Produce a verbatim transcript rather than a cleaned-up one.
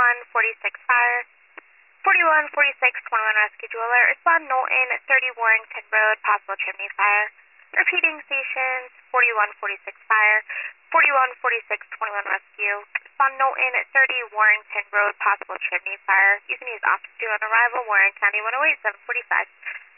forty-one forty-six fire. forty-one forty-six twenty-one rescue to alert. Respond Knowlton, thirty Warrington Road, possible chimney fire. Repeating stations, forty-one forty-six fire. forty-one forty-six twenty-one rescue. Respond Knowlton, thirty Warrington Road, possible chimney fire. You can use office two on arrival, Warren County one oh eight, seven forty-five.